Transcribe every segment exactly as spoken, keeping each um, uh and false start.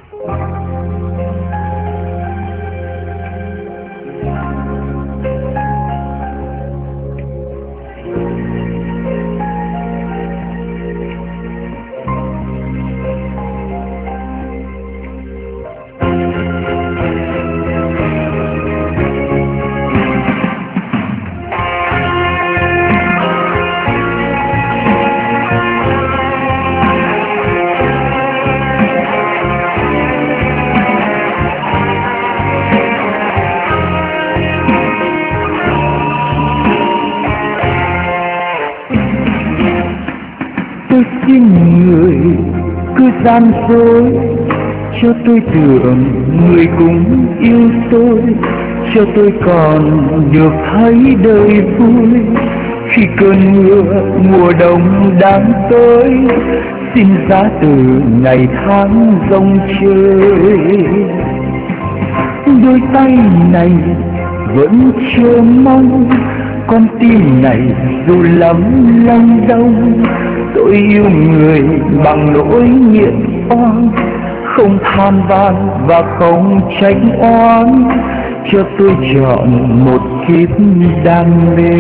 Tôi xin người cứ gian dối, cho tôi tưởng người cũng yêu tôi, cho tôi còn được thấy đời vui. Khi cơn mưa mùa đông đang tới, xin giá từ ngày tháng rong chơi. Đôi tay này vẫn chờ mong, con tim này dù lắm lòng đau. Tôi yêu người bằng nỗi nghiện oan, không than van và không trách oán, cho tôi chọn một kiếp đam mê.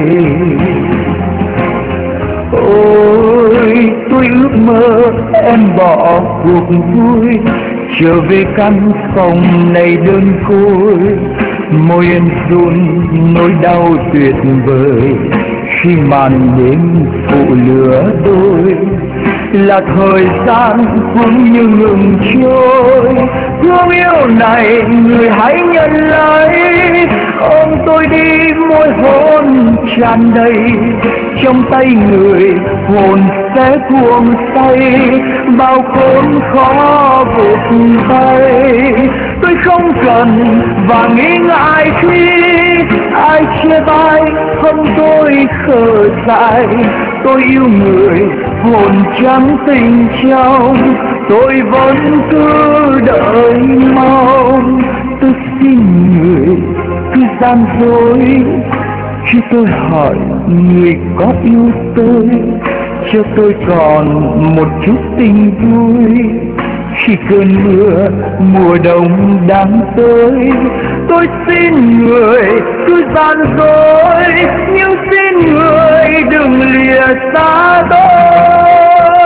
Ôi tôi ước mơ em bỏ cuộc vui, trở về căn phòng này đơn côi. Môi em run nỗi đau tuyệt vời, khi màn đêm phụ lửa đôi. Là thời gian cũng như ngừng trôi, thương yêu này người hãy nhận lấy. Ôm tôi đi môi hôn tràn đầy, trong tay người hồn sẽ cuồng say. Bao khốn khó vụt bay, tôi không cần và nghĩ ngại khi ai chia tay không tôi khờ dại. Tôi yêu người hồn trắng tình trong, tôi vẫn cứ đợi mong. Tôi xin người cứ gian dối, khi tôi hỏi người có yêu tôi, cho tôi còn một chút tình vui. Khi cơn mưa mùa đông đang tới, tôi xin người cứ gian dối, nhưng xin người đừng lìa xa tôi.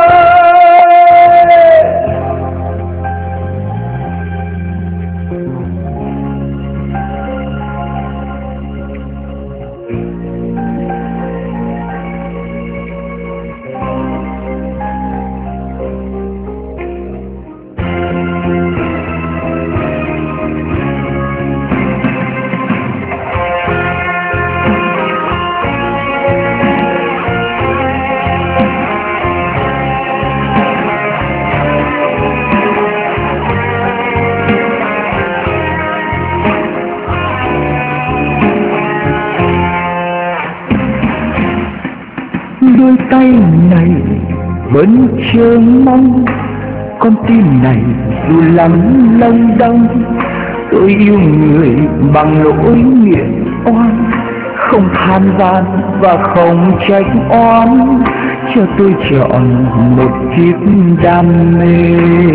Đôi tay này vẫn chờ mong, con tim này dù lắm lòng đau. Tôi yêu người bằng nỗi nghiện oan, không than van và không trách oán, cho tôi chọn một kiếp đam mê.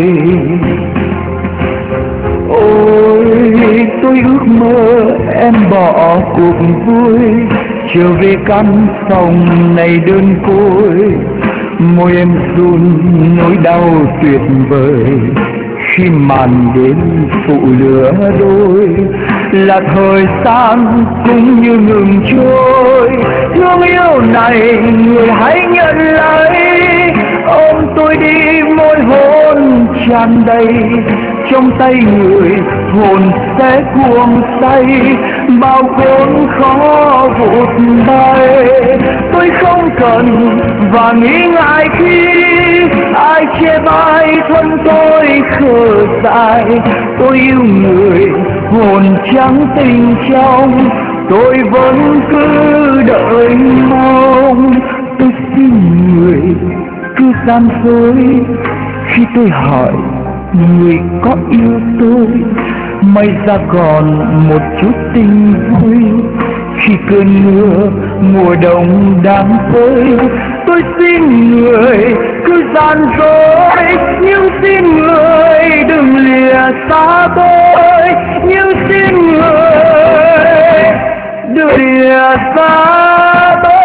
Ôi tôi ước mơ em bỏ cuộc vui, trở về căn phòng này đơn côi. Môi em run nỗi đau tuyệt vời, khi màn đêm phụ lửa đôi. Là thời gian cũng như ngừng trôi, thương yêu này người hãy nhận lấy. Ôm tôi đi môi hôn tràn đầy, trong tay người hồn sẽ cuồng say. Bao khốn khó vụt bay, tôi không cần và nghĩ ngại khi ai chê bai thân tôi khờ dại. Tôi yêu người hồn trắng tình trong, tôi vẫn cứ đợi mong. Tôi xin người cứ gian dối, khi tôi hỏi người có yêu tôi, may ra còn một chút tình vui. Khi cơn mưa mùa đông đang tới, tôi xin người cứ gian dối, nhưng xin người đừng lìa xa tôi